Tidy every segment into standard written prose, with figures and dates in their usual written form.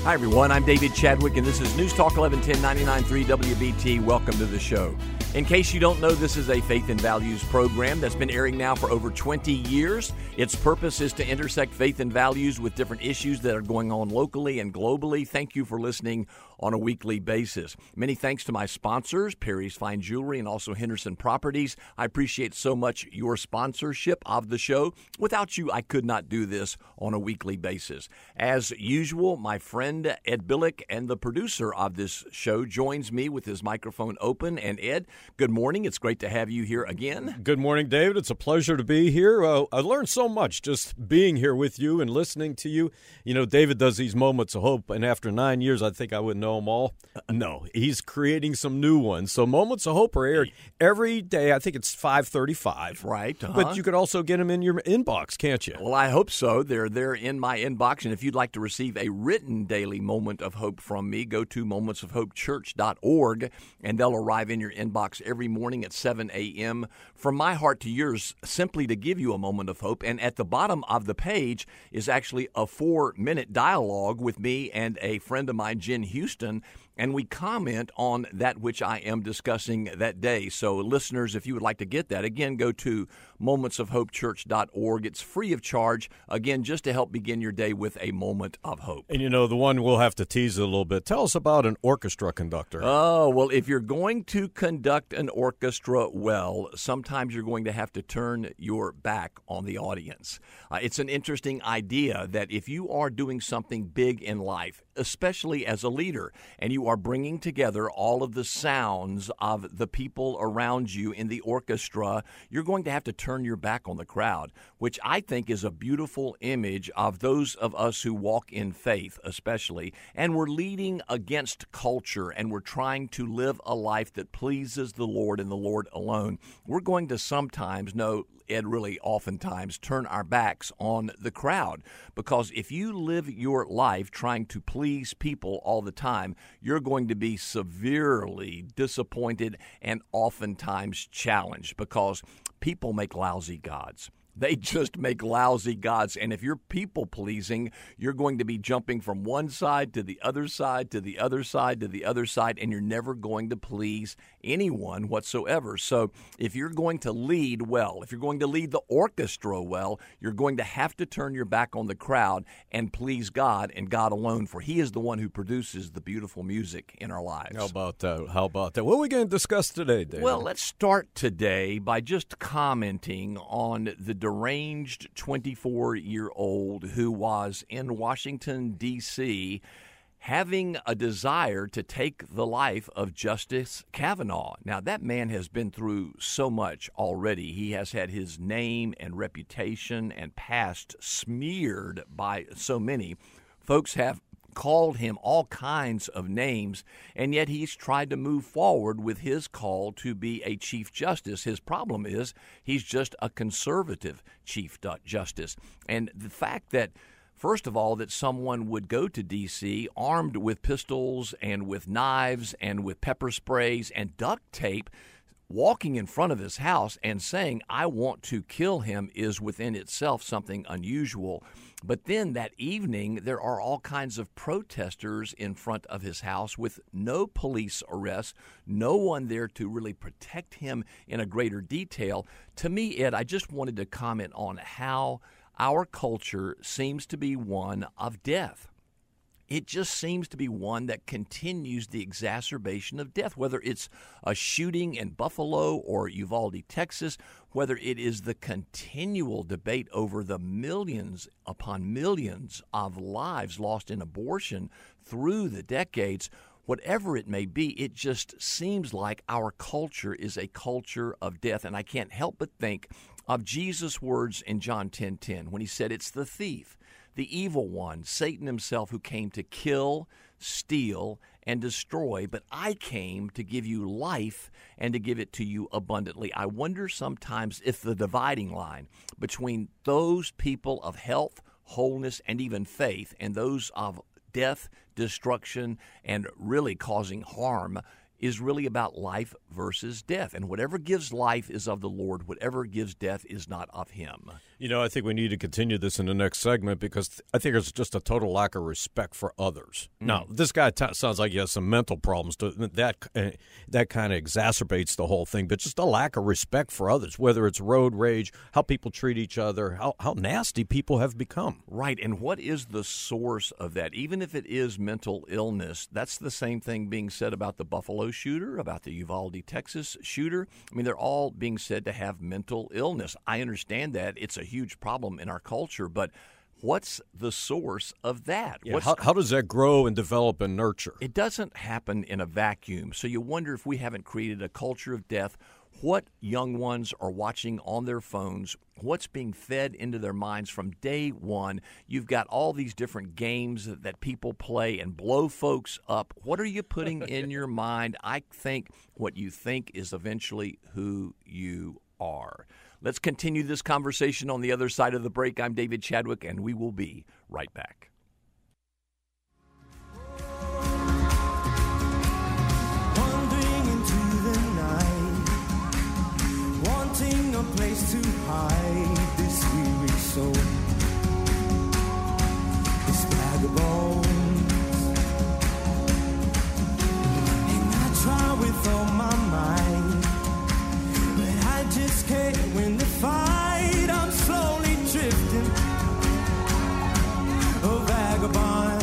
Hi, everyone. I'm David Chadwick, and this is News Talk 1110 99.3 WBT. Welcome to the show. In case you don't know, this is a faith and values program that's been airing now for over 20 years. Its purpose is to intersect faith and values with different issues that are going on locally and globally. Thank you for listening on a weekly basis. Many thanks to my sponsors, Perry's Fine Jewelry and also Henderson Properties. I appreciate so much your sponsorship of the show. Without you, I could not do this on a weekly basis. As usual, my friend Ed Billick, and the producer of this show, joins me with his microphone open. And Ed, good morning. It's great to have you here again. Good morning, David. It's a pleasure to be here. I learned so much just being here with you and listening to you. You know, David does these moments of hope, and after 9 years, I think I would know them all. No, he's creating some new ones. So Moments of Hope are aired every day. I think it's 5:35. Right. But you could also get them in your inbox, can't you? Well, I hope so. They're there in my inbox. And if you'd like to receive a written daily moment of hope from me, go to momentsofhopechurch.org, and they'll arrive in your inbox every morning at 7 a.m. From my heart to yours, simply to give you a moment of hope. And at the bottom of the page is actually a 4-minute dialogue with me and a friend of mine, Jen Houston, and we comment on that which I am discussing that day. So listeners, if you would like to get that, again, go to momentsofhopechurch.org. It's free of charge, again, just to help begin your day with a moment of hope. And you know, the one we'll have to tease a little bit. Tell us about an orchestra conductor. Oh, well, if you're going to conduct an orchestra well, sometimes you're going to have to turn your back on the audience. It's an interesting idea that if you are doing something big in life, especially as a leader, and you are bringing together all of the sounds of the people around you in the orchestra, you're going to have to turn your back on the crowd, which I think is a beautiful image of those of us who walk in faith, especially, and we're leading against culture, and we're trying to live a life that pleases the Lord and the Lord alone. We're going to sometimes Ed, really oftentimes turn our backs on the crowd, because if you live your life trying to please people all the time, you're going to be severely disappointed and oftentimes challenged, because people make lousy gods. They just make lousy gods. And if you're people-pleasing, you're going to be jumping from one side to the other side to the other side to the other side, and you're never going to please anyone whatsoever. So if you're going to lead well, if you're going to lead the orchestra well, you're going to have to turn your back on the crowd and please God and God alone, for He is the one who produces the beautiful music in our lives. How about that? What are we going to discuss today, David? Well, let's start today by just commenting on the deranged 24-year-old who was in Washington, D.C., having a desire to take the life of Justice Kavanaugh. Now, that man has been through so much already. He has had his name and reputation and past smeared by so many. Folks have called him all kinds of names, and yet he's tried to move forward with his call to be a Chief Justice. His problem is he's just a conservative Chief Justice. And the fact that, first of all, that someone would go to D.C. armed with pistols and with knives and with pepper sprays and duct tape, walking in front of his house and saying, "I want to kill him," is within itself something unusual. But then that evening, there are all kinds of protesters in front of his house with no police arrests, no one there to really protect him in a greater detail. To me, Ed, I just wanted to comment on how our culture seems to be one of death. It just seems to be one that continues the exacerbation of death, whether it's a shooting in Buffalo or Uvalde, Texas, whether it is the continual debate over the millions upon millions of lives lost in abortion through the decades. Whatever it may be, it just seems like our culture is a culture of death. And I can't help but think of Jesus' words in John 10:10 when he said, "It's the thief, the evil one, Satan himself, who came to kill, steal, and destroy, but I came to give you life and to give it to you abundantly." I wonder sometimes if the dividing line between those people of health, wholeness, and even faith, and those of death, destruction, and really causing harm is really about life versus death. And whatever gives life is of the Lord. Whatever gives death is not of Him. I think we need to continue this in the next segment because I think there's just a total lack of respect for others. Now, this guy sounds like he has some mental problems. That kind of exacerbates the whole thing, but just a lack of respect for others, whether it's road rage, how people treat each other, how nasty people have become. Right, and what is the source of that? Even if it is mental illness, that's the same thing being said about the Buffalo shooter, about the Uvalde, Texas shooter. I mean, they're all being said to have mental illness. I understand that. It's a huge problem in our culture, but what's the source of that? Yeah, how does that grow and develop and nurture? It doesn't happen in a vacuum. So you wonder if we haven't created a culture of death, what young ones are watching on their phones, what's being fed into their minds from day one. You've got all these different games that people play and blow folks up. What are you putting in your mind? I think what you think is eventually who you are. Let's continue this conversation on the other side of the break. I'm David Chadwick, and we will be right back. Wandering into the night, wanting a place to hide this weary soul, this bag of bones. And I try with all my might, but I just can't win the fight. I'm slowly drifting, a vagabond.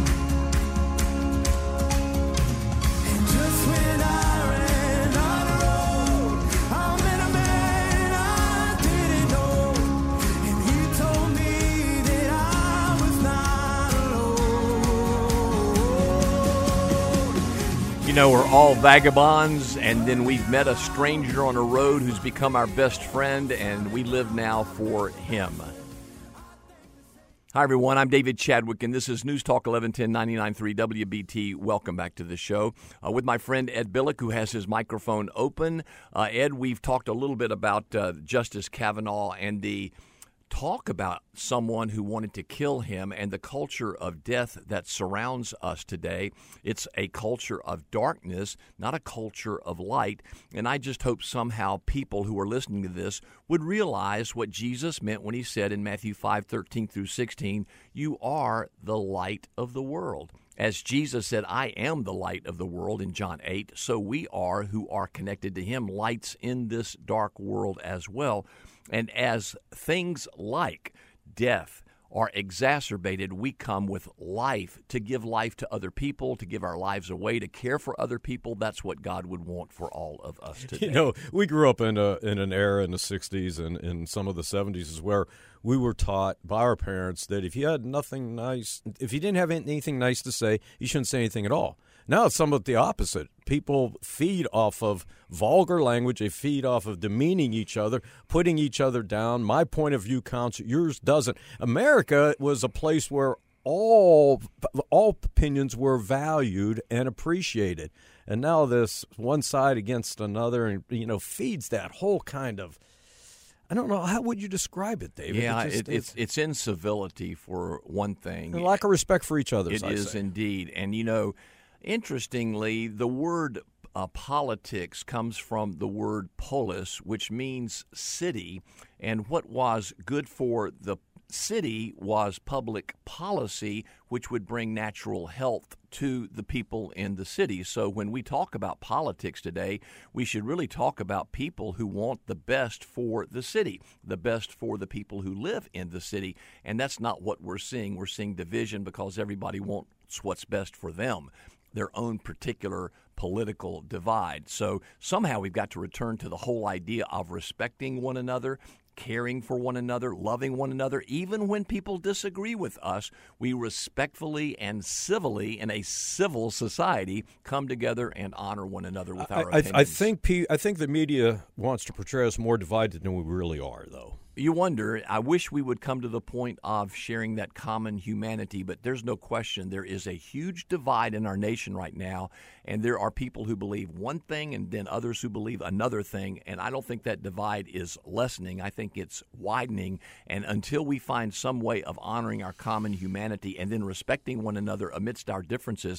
And just when I ran on the road, I met a man I didn't know, and he told me that I was not alone. You know, we're all vagabonds, and then we've met a stranger on a road who's become our best friend, and we live now for him. Hi, everyone. I'm David Chadwick, and this is News Talk 1110 99.3 WBT. Welcome back to the show with my friend Ed Billick, who has his microphone open. Ed, we've talked a little bit about Justice Kavanaugh and the talk about someone who wanted to kill him and the culture of death that surrounds us today. It's a culture of darkness, not a culture of light. And I just hope somehow people who are listening to this would realize what Jesus meant when he said in Matthew 5:13 through 16, "You are the light of the world." As Jesus said, "I am the light of the world" in John 8, so we are, who are connected to him, lights in this dark world as well. And as things like death are exacerbated, we come with life to give life to other people, to give our lives away, to care for other people. That's what God would want for all of us today. We grew up in an era in the 60s and in some of the 70s where we were taught by our parents that if you had nothing nice, if you didn't have anything nice to say, you shouldn't say anything at all. Now it's somewhat the opposite. People feed off of vulgar language. They feed off of demeaning each other, putting each other down. My point of view counts. Yours doesn't. America was a place where all opinions were valued and appreciated. And now this one side against another, and feeds that whole kind of, I don't know, how would you describe it, David? Yeah, it's incivility for one thing. A lack of respect for each other. It is indeed. And, interestingly, the word politics comes from the word polis, which means city. And what was good for the city was public policy, which would bring natural health to the people in the city. So when we talk about politics today, we should really talk about people who want the best for the city, the best for the people who live in the city. And that's not what we're seeing. We're seeing division because everybody wants what's best for them, their own particular political divide. So somehow we've got to return to the whole idea of respecting one another, caring for one another, loving one another. Even when people disagree with us, we respectfully and civilly, in a civil society, come together and honor one another with our opinions. I think the media wants to portray us more divided than we really are, though. You wonder, I wish we would come to the point of sharing that common humanity, but there's no question there is a huge divide in our nation right now, and there are people who believe one thing and then others who believe another thing, and I don't think that divide is lessening. I think it's widening, and until we find some way of honoring our common humanity and then respecting one another amidst our differences,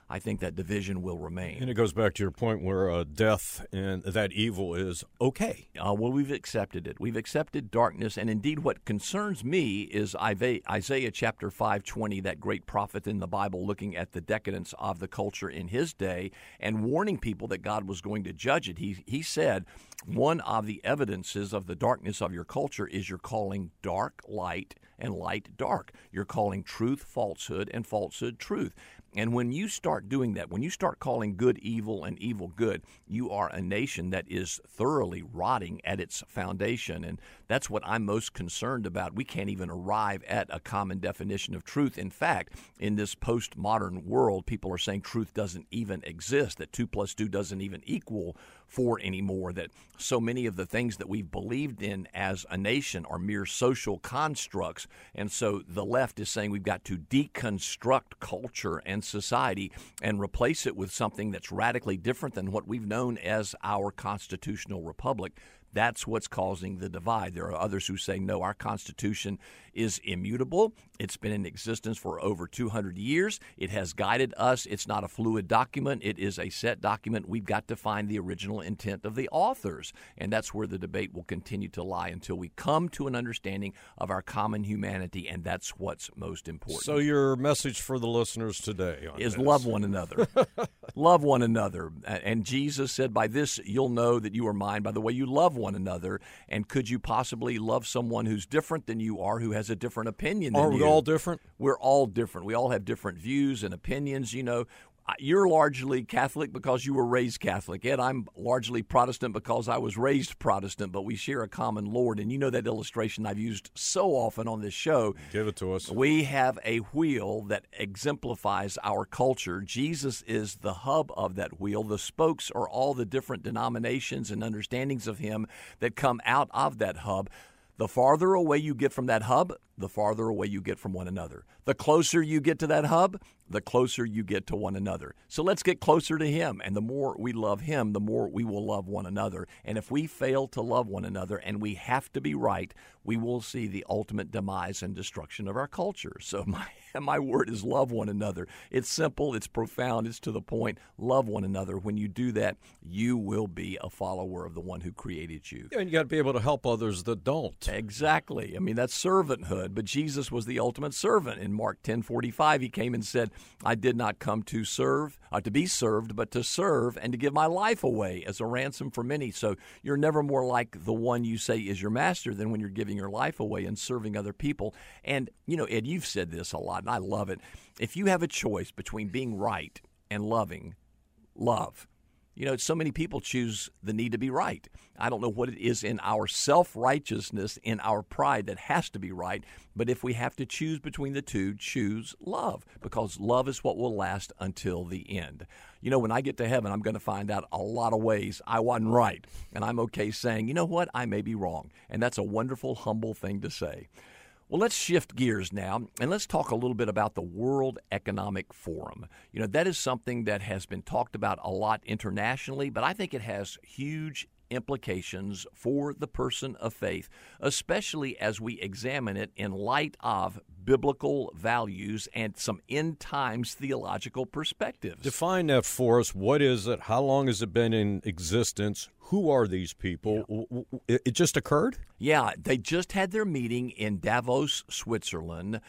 I think that division will remain. And it goes back to your point where death and that evil is okay. Well, we've accepted it. We've accepted darkness, and indeed what concerns me is Isaiah chapter 5:20, that great prophet in the Bible, looking at the decadence of the culture in his day and warning people that God was going to judge it. He said, one of the evidences of the darkness of your culture is you're calling dark light and light dark. You're calling truth falsehood and falsehood truth. And when you start doing that, when you start calling good evil and evil good, you are a nation that is thoroughly rotting at its foundation. And that's what I'm most concerned about. We can't even arrive at a common definition of truth. In fact, in this postmodern world, people are saying truth doesn't even exist, that 2 + 2 doesn't even equal 4 anymore, that so many of the things that we've believed in as a nation are mere social constructs. And so the left is saying we've got to deconstruct culture and society and replace it with something that's radically different than what we've known as our constitutional republic. That's what's causing the divide. There are others who say, no, our Constitution is immutable. It's been in existence for over 200 years. It has guided us. It's not a fluid document. It is a set document. We've got to find the original intent of the authors. And that's where the debate will continue to lie until we come to an understanding of our common humanity, and that's what's most important. So your message for the listeners today is love one another. Love one another. And Jesus said, by this you'll know that you are mine, by the way you love one another. And could you possibly love someone who's different than you are, who has a different opinion than you? Are we all different? We're all different. We all have different views and opinions. You know, you're largely Catholic because you were raised Catholic. Ed, I'm largely Protestant because I was raised Protestant, but we share a common Lord. And you know that illustration I've used so often on this show. Give it to us. We have a wheel that exemplifies our culture. Jesus is the hub of that wheel. The spokes are all the different denominations and understandings of him that come out of that hub. The farther away you get from that hub, the farther away you get from one another. The closer you get to that hub, the closer you get to one another. So let's get closer to him. And the more we love him, the more we will love one another. And if we fail to love one another, and we have to be right, we will see the ultimate demise and destruction of our culture. So my word is love one another. It's simple, it's profound, it's to the point. Love one another. When you do that, you will be a follower of the one who created you. And you got to be able to help others that don't. Exactly. I mean, that's servanthood. But Jesus was the ultimate servant. In Mark 10:45, he came and said, I did not come to serve, to be served, but to serve and to give my life away as a ransom for many. So you're never more like the one you say is your master than when you're giving your life away and serving other people. And, you know, Ed, you've said this a lot, and I love it. If you have a choice between being right and loving, love. You know, so many people choose the need to be right. I don't know what it is in our self-righteousness, in our pride that has to be right, but if we have to choose between the two, choose love, because love is what will last until the end. You know, when I get to heaven, I'm going to find out a lot of ways I wasn't right, and I'm okay saying, you know what, I may be wrong, and that's a wonderful, humble thing to say. Well, let's shift gears now, and let's talk a little bit about the World Economic Forum. You know, that is something that has been talked about a lot internationally, but I think it has huge implications for the person of faith, especially as we examine it in light of biblical values and some end times theological perspectives. Define that for us. What is it? How long has it been in existence? Who are these people? Yeah. It just occurred? Yeah, they just had their meeting in Davos, Switzerland.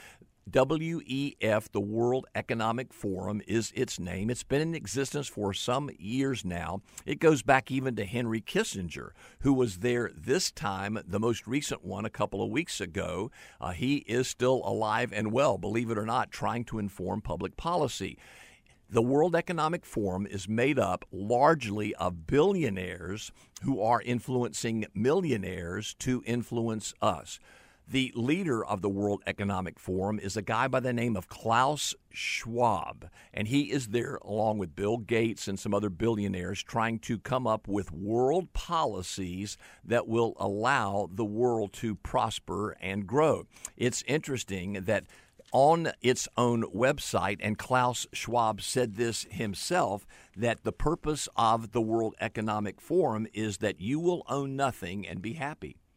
WEF, the World Economic Forum, is its name. It's been in existence for some years now. It goes back even to Henry Kissinger, who was there this time, the most recent one, a couple of weeks ago. He is still alive and well, believe it or not, trying to inform public policy. The World Economic Forum is made up largely of billionaires who are influencing millionaires to influence us. The leader of the World Economic Forum is a guy by the name of Klaus Schwab, and he is there along with Bill Gates and some other billionaires trying to come up with world policies that will allow the world to prosper and grow. It's interesting that on its own website, and Klaus Schwab said this himself, that the purpose of the World Economic Forum is that you will own nothing and be happy.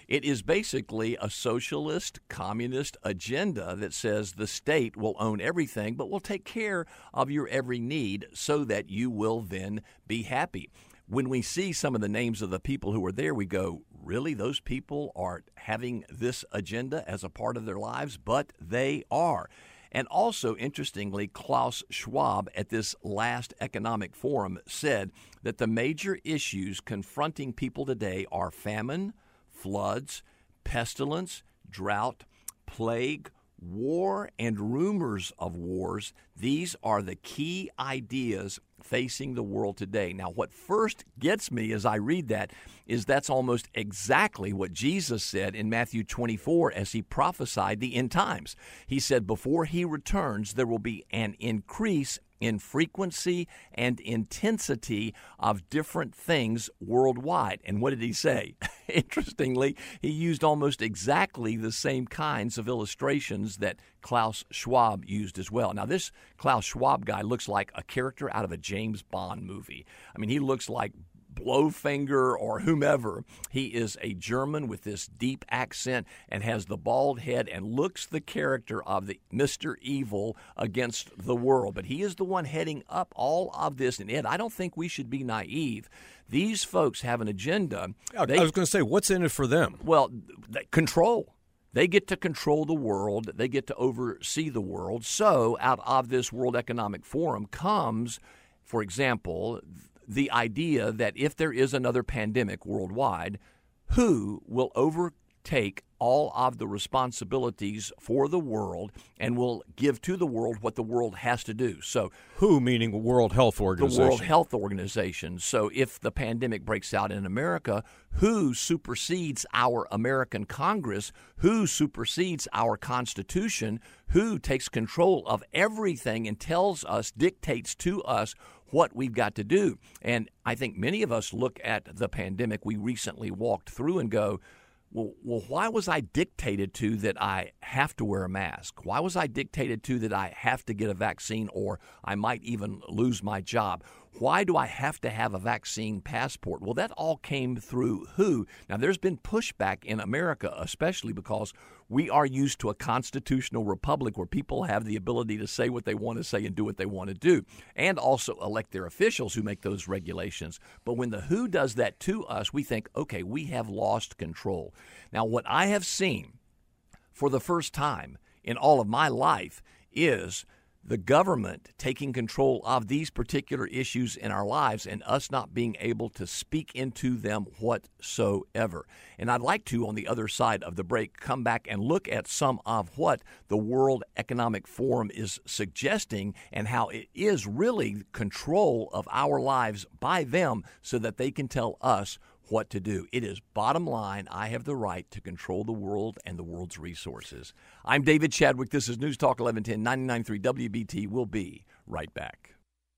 It is basically a socialist, communist agenda that says the state will own everything, but will take care of your every need so that you will then be happy. When we see some of the names of the people who are there, we go, really, those people are having this agenda as a part of their lives? But they are. And also, interestingly, Klaus Schwab at this last economic forum said that the major issues confronting people today are famine, floods, pestilence, drought, plague, war, and rumors of wars. These are the key ideas facing the world today. Now, what first gets me as I read that is that's almost exactly what Jesus said in Matthew 24 as he prophesied the end times. He said, before he returns, there will be an increase in frequency and intensity of different things worldwide. And what did he say? Interestingly, he used almost exactly the same kinds of illustrations that Klaus Schwab used as well. Now, this Klaus Schwab guy looks like a character out of a James Bond movie. I mean, he looks like Blowfinger or whomever. He is a German with this deep accent and has the bald head and looks the character of the Mr. Evil against the world. But he is the one heading up all of this. And Ed, I don't think we should be naive. These folks have an agenda. I was going to say, what's in it for them? Well, control. They get to control the world. They get to oversee the world. So out of this World Economic Forum comes, for example, the idea that if there is another pandemic worldwide, who will overtake all of the responsibilities for the world and will give to the world what the world has to do. So, who meaning World Health Organization? The World Health Organization. So if the pandemic breaks out in America, who supersedes our American Congress? Who supersedes our Constitution? Who takes control of everything and tells us, dictates to us what we've got to do? And I think many of us look at the pandemic we recently walked through and go, well, why was I dictated to that I have to wear a mask? Why was I dictated to that I have to get a vaccine or I might even lose my job? Why do I have to have a vaccine passport? Well, that all came through who? Now, there's been pushback in America, especially because we are used to a constitutional republic where people have the ability to say what they want to say and do what they want to do, and also elect their officials who make those regulations. But when the WHO does that to us, we think, okay, we have lost control. Now, what I have seen for the first time in all of my life is the government taking control of these particular issues in our lives and us not being able to speak into them whatsoever. And I'd like to, on the other side of the break, come back and look at some of what the World Economic Forum is suggesting and how it is really control of our lives by them so that they can tell us what to do. It is bottom line, I have the right to control the world and the world's resources. I'm David Chadwick. This is News Talk 1110 99.3 WBT. We'll be right back.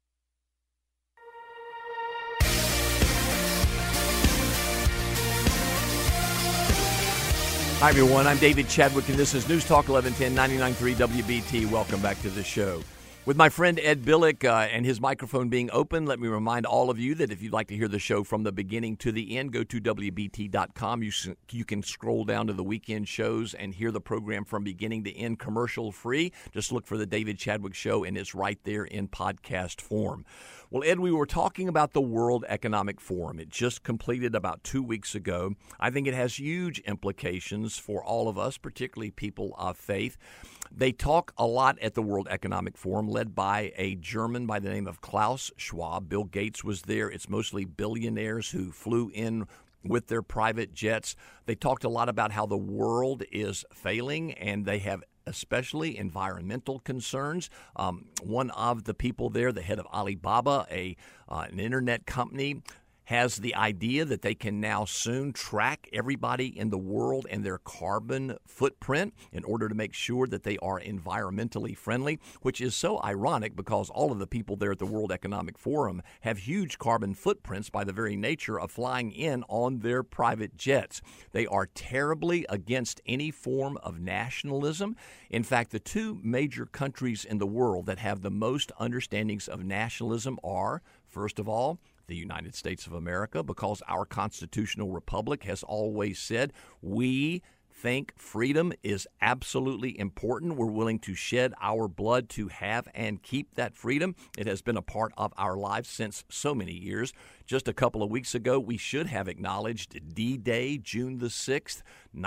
Hi, everyone. I'm David Chadwick, and this is News Talk 1110 99.3 WBT. Welcome back to the show. With my friend Ed Billick and his microphone being open, let me remind all of you that if you'd like to hear the show from the beginning to the end, go to WBT.com. You can scroll down to the weekend shows and hear the program from beginning to end commercial free. Just look for the David Chadwick Show, and it's right there in podcast form. Well, Ed, we were talking about the World Economic Forum. It just completed about 2 weeks ago. I think it has huge implications for all of us, particularly people of faith. They talk a lot at the World Economic Forum, led by a German by the name of Klaus Schwab. Bill Gates was there. It's mostly billionaires who flew in with their private jets. They talked a lot about how the world is failing, and they have especially environmental concerns. One of the people there, the head of Alibaba, an internet company, has the idea that they can now soon track everybody in the world and their carbon footprint in order to make sure that they are environmentally friendly, which is so ironic because all of the people there at the World Economic Forum have huge carbon footprints by the very nature of flying in on their private jets. They are terribly against any form of nationalism. In fact, the two major countries in the world that have the most understandings of nationalism are, first of all, the United States of America because our constitutional republic has always said we think freedom is absolutely important. We're willing to shed our blood to have and keep that freedom. It has been a part of our lives since so many years. Just a couple of weeks ago, we should have acknowledged D-Day, June the 6th,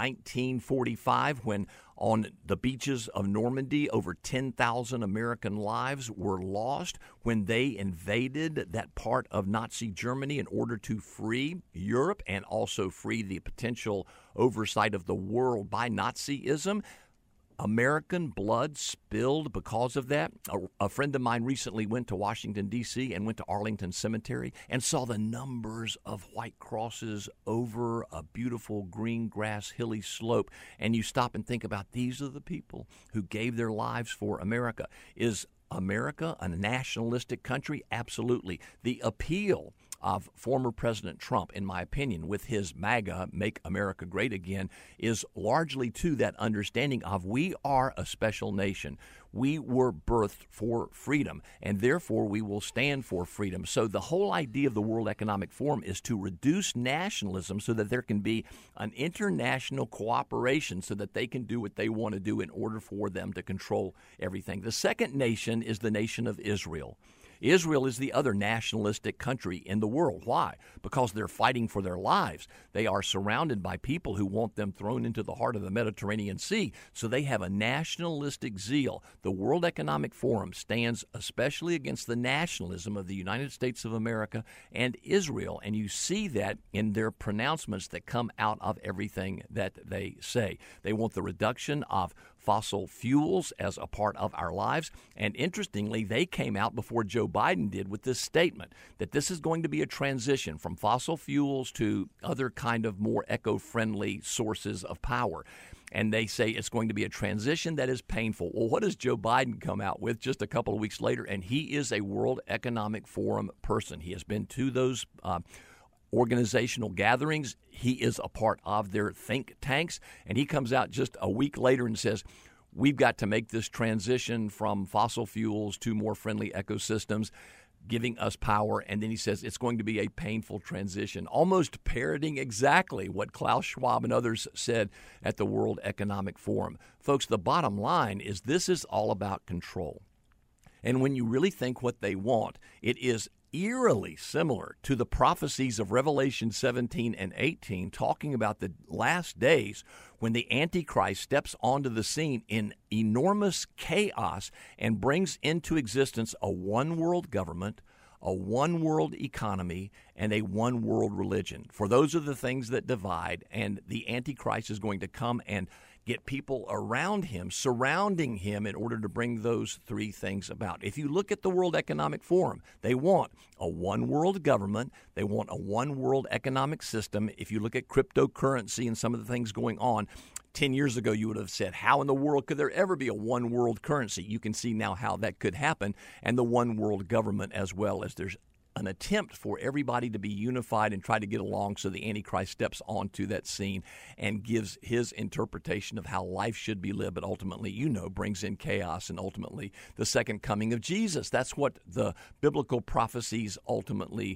1945, when on the beaches of Normandy, over 10,000 American lives were lost when they invaded that part of Nazi Germany in order to free Europe and also free the potential oversight of the world by Nazism. American blood spilled because of that. A friend of mine recently went to Washington, D.C. and went to Arlington Cemetery and saw the numbers of white crosses over a beautiful green grass hilly slope. And you stop and think about these are the people who gave their lives for America. Is America a nationalistic country? Absolutely. The appeal of former President Trump, in my opinion, with his MAGA, Make America Great Again, is largely to that understanding of we are a special nation. We were birthed for freedom, and therefore we will stand for freedom. So the whole idea of the World Economic Forum is to reduce nationalism so that there can be an international cooperation so that they can do what they want to do in order for them to control everything. The second nation is the nation of Israel. Israel is the other nationalistic country in the world. Why? Because they're fighting for their lives. They are surrounded by people who want them thrown into the heart of the Mediterranean Sea. So they have a nationalistic zeal. The World Economic Forum stands especially against the nationalism of the United States of America and Israel. And you see that in their pronouncements that come out of everything that they say. They want the reduction of fossil fuels as a part of our lives. And interestingly, they came out before Joe Biden did with this statement that this is going to be a transition from fossil fuels to other kind of more eco-friendly sources of power. And they say it's going to be a transition that is painful. Well, what does Joe Biden come out with just a couple of weeks later? And he is a World Economic Forum person. He has been to those organizational gatherings. He is a part of their think tanks, and he comes out just a week later and says, we've got to make this transition from fossil fuels to more friendly ecosystems, giving us power. And then he says it's going to be a painful transition, almost parroting exactly what Klaus Schwab and others said at the World Economic Forum. Folks, the bottom line is this is all about control. And when you really think what they want, it is eerily similar to the prophecies of Revelation 17 and 18, talking about the last days when the Antichrist steps onto the scene in enormous chaos and brings into existence a one-world government, a one-world economy, and a one-world religion. For those are the things that divide, and the Antichrist is going to come and get people around him, surrounding him in order to bring those three things about. If you look at the World Economic Forum, they want a one-world government. They want a one-world economic system. If you look at cryptocurrency and some of the things going on, 10 years ago you would have said, how in the world could there ever be a one-world currency? You can see now how that could happen, and the one-world government as well, as there's an attempt for everybody to be unified and try to get along so the Antichrist steps onto that scene and gives his interpretation of how life should be lived, but ultimately, brings in chaos and ultimately the second coming of Jesus. That's what the biblical prophecies ultimately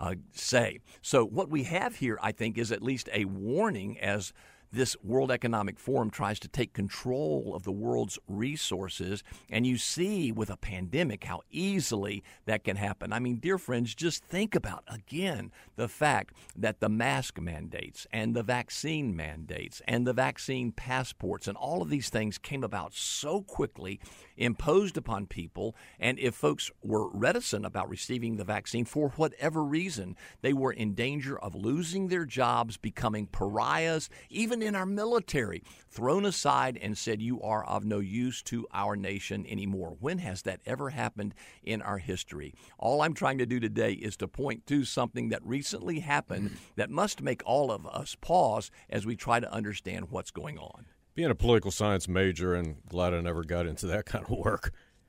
say. So what we have here, I think, is at least a warning as this World Economic Forum tries to take control of the world's resources. And you see with a pandemic how easily that can happen. I mean, dear friends, just think about, again, the fact that the mask mandates and the vaccine mandates and the vaccine passports and all of these things came about so quickly, imposed upon people. And if folks were reticent about receiving the vaccine for whatever reason, they were in danger of losing their jobs, becoming pariahs, even in our military, thrown aside and said, you are of no use to our nation anymore. When has that ever happened in our history? All I'm trying to do today is to point to something that recently happened that must make all of us pause as we try to understand what's going on. Being a political science major, and glad I never got into that kind of work,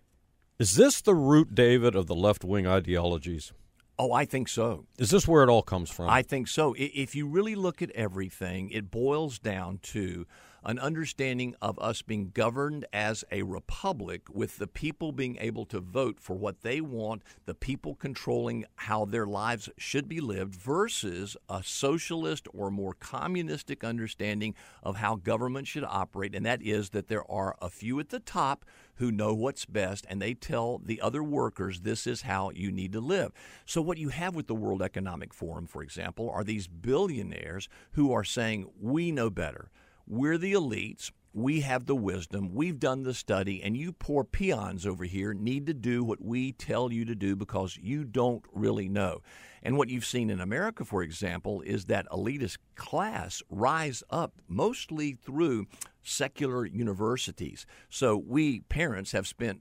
is this the root, David, of the left-wing ideologies? Oh, I think so. Is this where it all comes from? I think so. If you really look at everything, it boils down to an understanding of us being governed as a republic with the people being able to vote for what they want, the people controlling how their lives should be lived, versus a socialist or more communistic understanding of how government should operate, and that is that there are a few at the top who know what's best, and they tell the other workers this is how you need to live. So what you have with the World Economic Forum, for example, are these billionaires who are saying, we know better. We're the elites. We have the wisdom. We've done the study, and you poor peons over here need to do what we tell you to do because you don't really know. And what you've seen in America, for example, is that elitist class rise up mostly through secular universities. So we parents have spent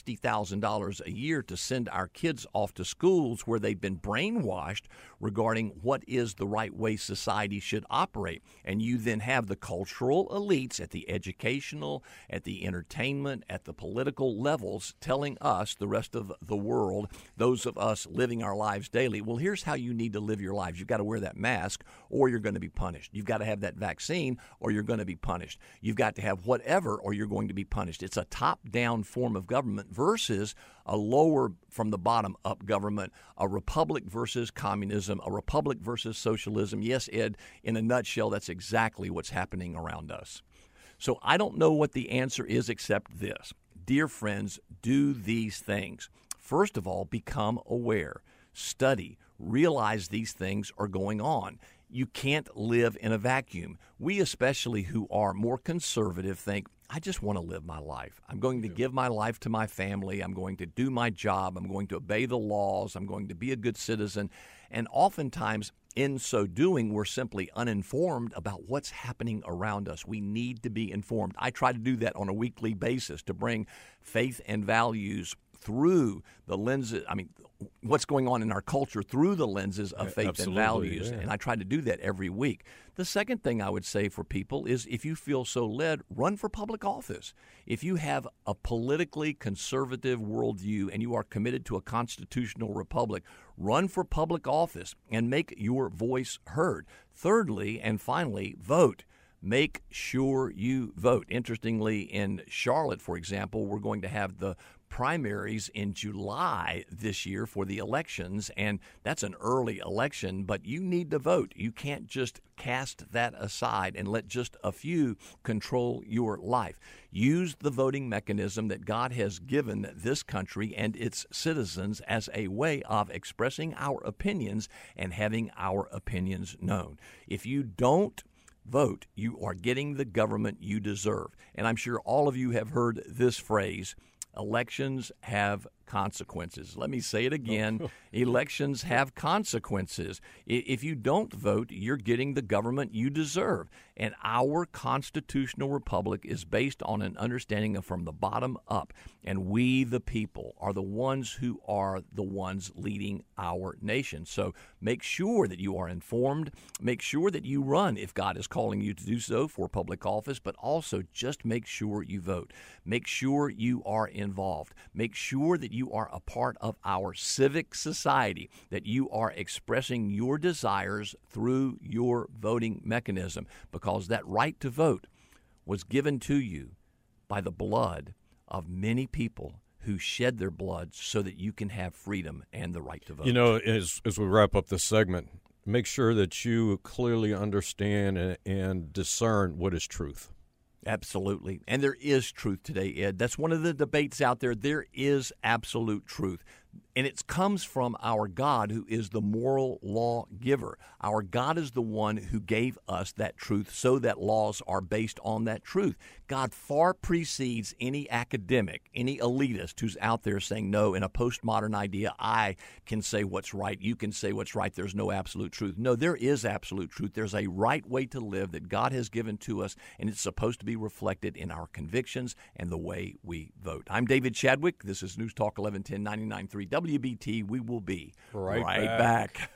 $60,000 a year to send our kids off to schools where they've been brainwashed regarding what is the right way society should operate. And you then have the cultural elites at the educational, at the entertainment, at the political levels telling us, the rest of the world, those of us living our lives daily, well, here's how you need to live your lives. You've got to wear that mask or you're going to be punished. You've got to have that vaccine or you're going to be punished. You've got to have whatever or you're going to be punished. It's a top-down form of government versus a lower from the bottom up government, a republic versus communism, a republic versus socialism. Yes, Ed, in a nutshell, that's exactly what's happening around us. So I don't know what the answer is except this. Dear friends, do these things. First of all, become aware, study, realize these things are going on. You can't live in a vacuum. We, especially who are more conservative, think, I just want to live my life. I'm going to give my life to my family. I'm going to do my job. I'm going to obey the laws. I'm going to be a good citizen. And oftentimes, in so doing, we're simply uninformed about what's happening around us. We need to be informed. I try to do that on a weekly basis to bring faith and values through the lenses, what's going on in our culture through the lenses of faith and values. Yeah. And I try to do that every week. The second thing I would say for people is if you feel so led, run for public office. If you have a politically conservative worldview and you are committed to a constitutional republic, run for public office and make your voice heard. Thirdly, and finally, vote. Make sure you vote. Interestingly, in Charlotte, for example, we're going to have the primaries in July this year for the elections, and that's an early election, but you need to vote. You can't just cast that aside and let just a few control your life. Use the voting mechanism that God has given this country and its citizens as a way of expressing our opinions and having our opinions known. If you don't vote, you are getting the government you deserve. And I'm sure all of you have heard this phrase, elections have consequences. Let me say it again. Elections have consequences. If you don't vote, you're getting the government you deserve. And our constitutional republic is based on an understanding of from the bottom up. And we, the people, are the ones who are the ones leading our nation. So make sure that you are informed. Make sure that you run if God is calling you to do so for public office, but also just make sure you vote. Make sure you are involved. Make sure that you are a part of our civic society, that you are expressing your desires through your voting mechanism, because that right to vote was given to you by the blood of many people who shed their blood so that you can have freedom and the right to vote. You know, as we wrap up this segment, make sure that you clearly understand and discern what is truth. Absolutely. And there is truth today, Ed. That's one of the debates out there. There is absolute truth. And it comes from our God, who is the moral law giver. Our God is the one who gave us that truth so that laws are based on that truth. God far precedes any academic, any elitist who's out there saying, no, in a postmodern idea, I can say what's right, you can say what's right, there's no absolute truth. No, there is absolute truth. There's a right way to live that God has given to us, and it's supposed to be reflected in our convictions and the way we vote. I'm David Chadwick. This is News Talk 1110 99.3 WBT. We will be right back.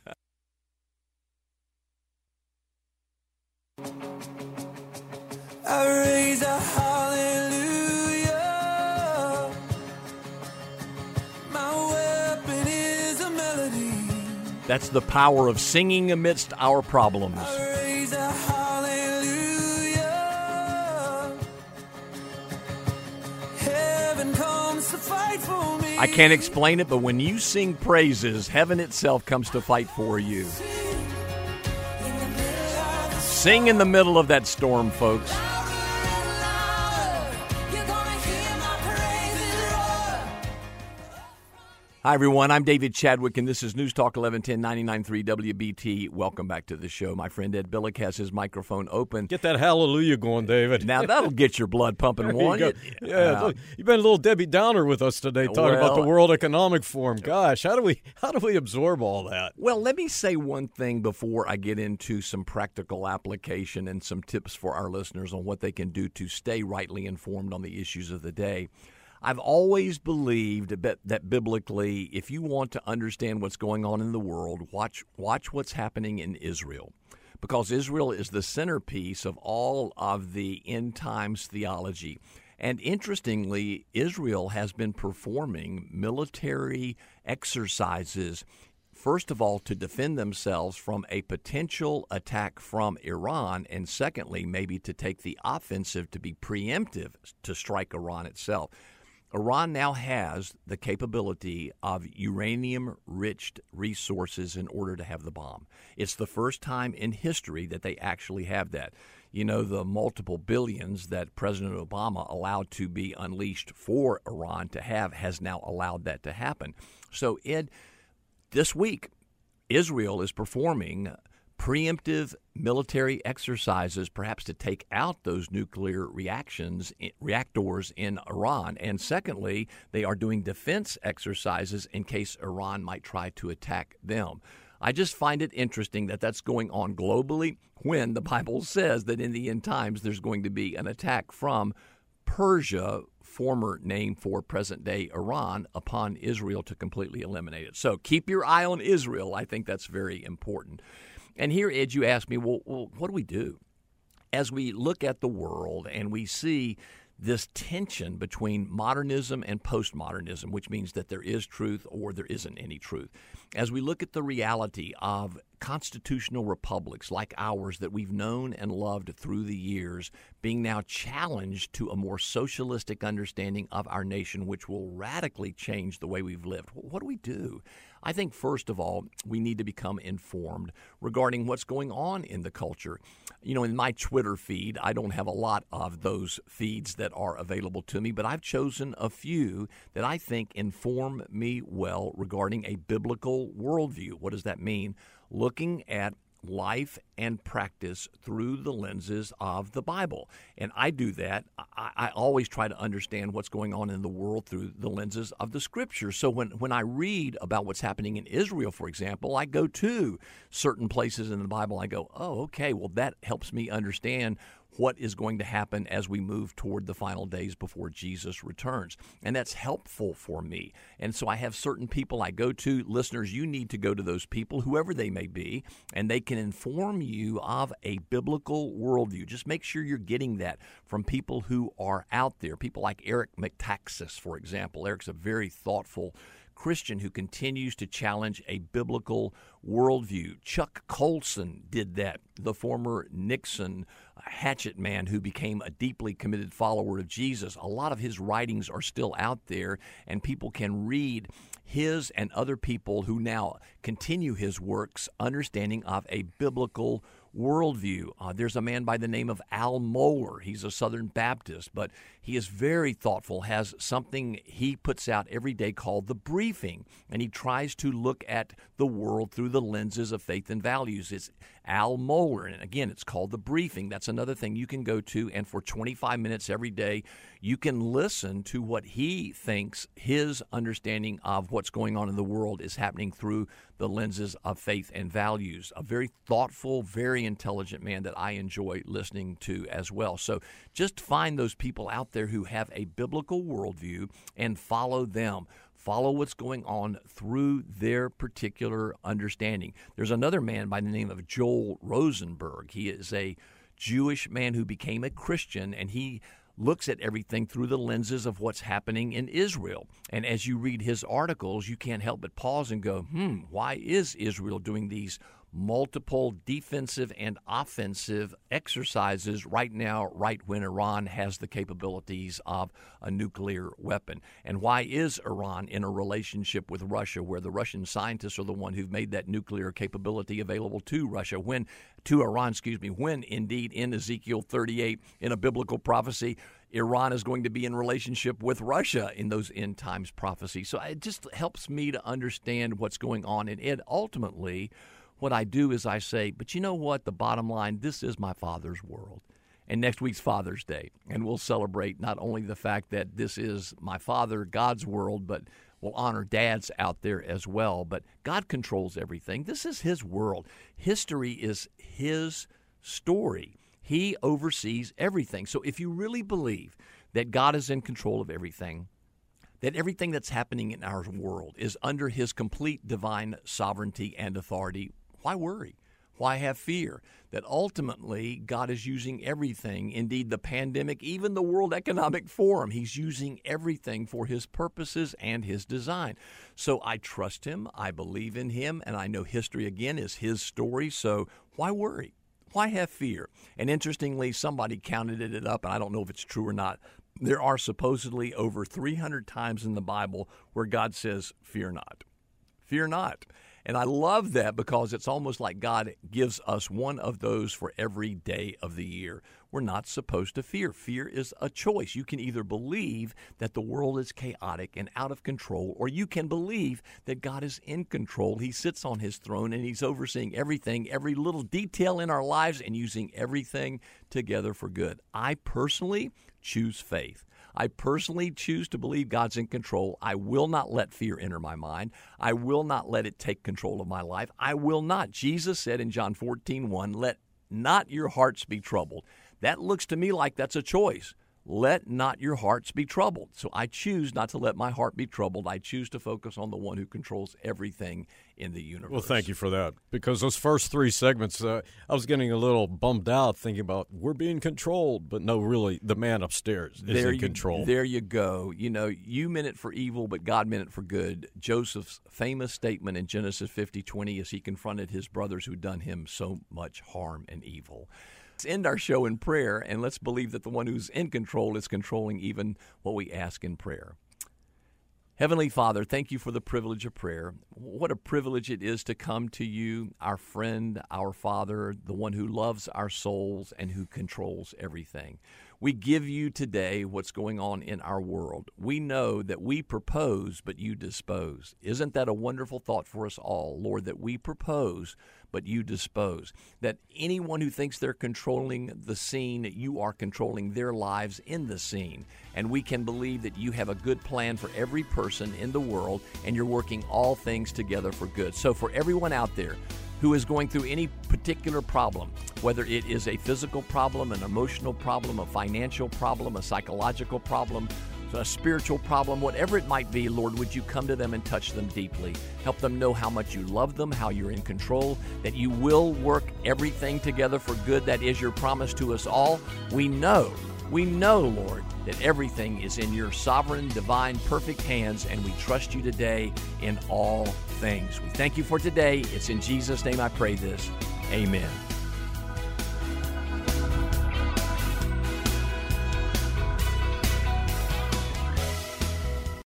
I raise a hallelujah. My weapon is a melody. That's the power of singing amidst our problems. I raise a hallelujah. for me. I can't explain it, but when you sing praises, heaven itself comes to fight for you. Sing in the middle of that storm, folks. Hi, everyone. I'm David Chadwick, and this is News Talk 1110 99.3 WBT. Welcome back to the show. My friend Ed Billick has his microphone open. Get that hallelujah going, David. Now, that'll get your blood pumping, There won't you it? go. Yeah, you've been a little Debbie Downer with us today, talking about the Well, World Economic Forum. Gosh, how do we absorb all that? Well, let me say one thing before I get into some practical application and some tips for our listeners on what they can do to stay rightly informed on the issues of the day. I've always believed that biblically, if you want to understand what's going on in the world, watch what's happening in Israel. Because Israel is the centerpiece of all of the end times theology. And interestingly, Israel has been performing military exercises, first of all, to defend themselves from a potential attack from Iran, and secondly, maybe to take the offensive to be preemptive to strike Iran itself. Iran now has the capability of uranium-rich resources in order to have the bomb. It's the first time in history that they actually have that. You know, the multiple billions that President Obama allowed to be unleashed for Iran to have has now allowed that to happen. So, Ed, this week, Israel is performing preemptive military exercises, perhaps to take out those nuclear reactors in Iran. And secondly, they are doing defense exercises in case Iran might try to attack them. I just find it interesting that that's going on globally when the Bible says that in the end times there's going to be an attack from Persia, former name for present-day Iran, upon Israel to completely eliminate it. So keep your eye on Israel. I think that's very important. And here, Ed, you asked me, well, what do we do? As we look at the world and we see this tension between modernism and postmodernism, which means that there is truth or there isn't any truth. As we look at the reality of constitutional republics like ours that we've known and loved through the years being now challenged to a more socialistic understanding of our nation, which will radically change the way we've lived, what do we do? I think, first of all, we need to become informed regarding what's going on in the culture. You know, in my Twitter feed, I don't have a lot of those feeds that are available to me, but I've chosen a few that I think inform me well regarding a biblical worldview. What does that mean? Looking at life and practice through the lenses of the Bible. And I do that. I always try to understand what's going on in the world through the lenses of the Scriptures. So when I read about what's happening in Israel, for example, I go to certain places in the Bible. I go, oh, okay, well, that helps me understand what is going to happen as we move toward the final days before Jesus returns. And that's helpful for me. And so I have certain people I go to. Listeners, you need to go to those people, whoever they may be, and they can inform you of a biblical worldview. Just make sure you're getting that from people who are out there, people like Eric Metaxas, for example. Eric's a very thoughtful Christian who continues to challenge a biblical worldview. Chuck Colson did that, the former Nixon hatchet man who became a deeply committed follower of Jesus. A lot of his writings are still out there, and people can read his and other people who now continue his works understanding of a biblical worldview. There's a man by the name of Al Mohler. He's a Southern Baptist, but he is very thoughtful, has something he puts out every day called The Briefing, and he tries to look at the world through the lenses of faith and values. It's Al Mohler, and again, it's called The Briefing. That's another thing you can go to, and for 25 minutes every day, you can listen to what he thinks his understanding of what's going on in the world is happening through the lenses of faith and values. A very thoughtful, very intelligent man that I enjoy listening to as well. So just find those people out there who have a biblical worldview and follow them. Follow what's going on through their particular understanding. There's another man by the name of Joel Rosenberg. He is a Jewish man who became a Christian, and he looks at everything through the lenses of what's happening in Israel. And as you read his articles, you can't help but pause and go, why is Israel doing these multiple defensive and offensive exercises right now, right when Iran has the capabilities of a nuclear weapon. And why is Iran in a relationship with Russia, where the Russian scientists are the one who've made that nuclear capability available to Russia, to Iran, when indeed in Ezekiel 38, in a biblical prophecy, Iran is going to be in relationship with Russia in those end times prophecies. So it just helps me to understand what's going on. And ultimately, what I do is I say, but you know what? The bottom line, this is my Father's world. And next week's Father's Day. And we'll celebrate not only the fact that this is my Father, God's world, but we'll honor dads out there as well. But God controls everything. This is His world. History is His story. He oversees everything. So if you really believe that God is in control of everything, that everything that's happening in our world is under His complete divine sovereignty and authority, why worry? Why have fear? That ultimately God is using everything, indeed the pandemic, even the World Economic Forum, He's using everything for His purposes and His design. So I trust Him, I believe in Him, and I know history again is His story, so why worry? Why have fear? And interestingly, somebody counted it up, and I don't know if it's true or not. There are supposedly over 300 times in the Bible where God says, fear not. Fear not. And I love that because it's almost like God gives us one of those for every day of the year. We're not supposed to fear. Fear is a choice. You can either believe that the world is chaotic and out of control, or you can believe that God is in control. He sits on His throne and He's overseeing everything, every little detail in our lives, and using everything together for good. I personally choose faith. I personally choose to believe God's in control. I will not let fear enter my mind. I will not let it take control of my life. I will not. Jesus said in John 14:1, let not your hearts be troubled. That looks to me like that's a choice. Let not your hearts be troubled. So I choose not to let my heart be troubled. I choose to focus on the one who controls everything in the universe. Well, thank you for that. Because those first three segments, I was getting a little bummed out thinking about we're being controlled. But no, really, the man upstairs is in control. There you go. You know, you meant it for evil, but God meant it for good. Joseph's famous statement in Genesis 50:20 as he confronted his brothers who'd done him so much harm and evil. Let's end our show in prayer, and let's believe that the one who's in control is controlling even what we ask in prayer. Heavenly Father, thank you for the privilege of prayer. What a privilege it is to come to you, our friend, our Father, the one who loves our souls and who controls everything. We give you today what's going on in our world. We know that we propose, but you dispose. Isn't that a wonderful thought for us all, Lord, that we propose, but you dispose? That anyone who thinks they're controlling the scene, you are controlling their lives in the scene. And we can believe that you have a good plan for every person in the world, and you're working all things together for good. So for everyone out there who is going through any particular problem, whether it is a physical problem, an emotional problem, a financial problem, a psychological problem, a spiritual problem, whatever it might be, Lord, would you come to them and touch them deeply? Help them know how much you love them, how you're in control, that you will work everything together for good. That is your promise to us all. We know, Lord, that everything is in your sovereign, divine, perfect hands, and we trust you today in all things. We thank you for today. It's in Jesus' name I pray this. Amen.